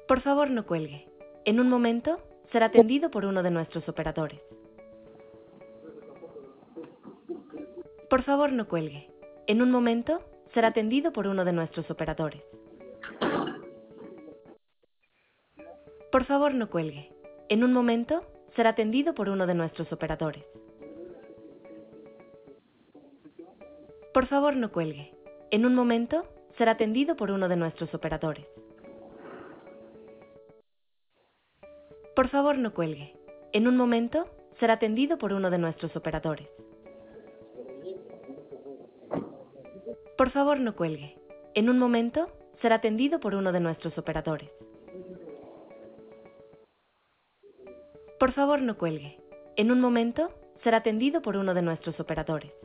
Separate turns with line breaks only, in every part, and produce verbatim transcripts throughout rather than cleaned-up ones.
Por favor, no cuelgue. En un momento será atendido por uno de nuestros operadores. Por favor, no cuelgue. En un momento será atendido por uno de nuestros operadores. Por favor, no cuelgue. En un momento será atendido por uno de nuestros operadores. Por favor, no cuelgue. En un momento será atendido por uno de nuestros operadores. Por favor, no cuelgue. En un momento será atendido por uno de nuestros operadores. Por favor, no cuelgue. En un momento será atendido por uno de nuestros operadores. Por favor, no cuelgue. En un momento será atendido por uno de nuestros operadores.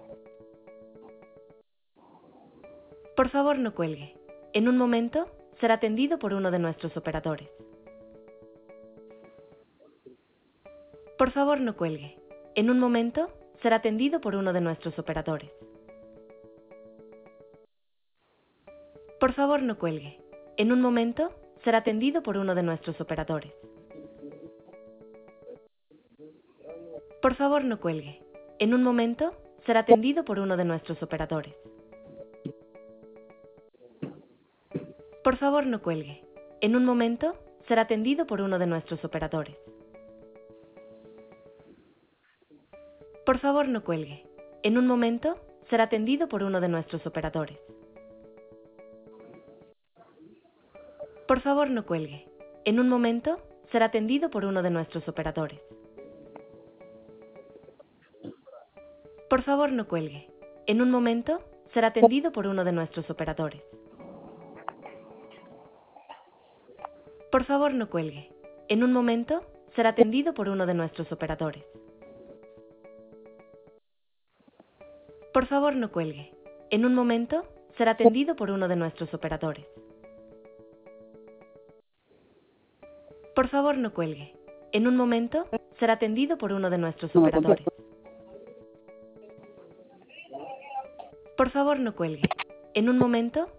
Por favor, no cuelgue. En un momento será atendido por uno de nuestros operadores. Por favor, no cuelgue. En un momento será atendido por uno de nuestros operadores. Por favor, no cuelgue. En un momento será atendido por uno de nuestros operadores. Por favor, no cuelgue. En un momento será atendido por uno de nuestros operadores. Por favor, no cuelgue. En un momento será atendido por uno de nuestros operadores. Por favor, no cuelgue. En un momento será atendido por uno de nuestros operadores. Por favor, no cuelgue. En un momento será atendido por uno de nuestros operadores. Por favor, no cuelgue. En un momento será atendido por uno de nuestros operadores. Por favor, no cuelgue. En un momento será atendido por uno de nuestros operadores. Por favor, no cuelgue. En un momento será atendido por uno de nuestros operadores. Por favor, no cuelgue. En un momento será atendido por uno de nuestros operadores. Por favor, no cuelgue. En un momento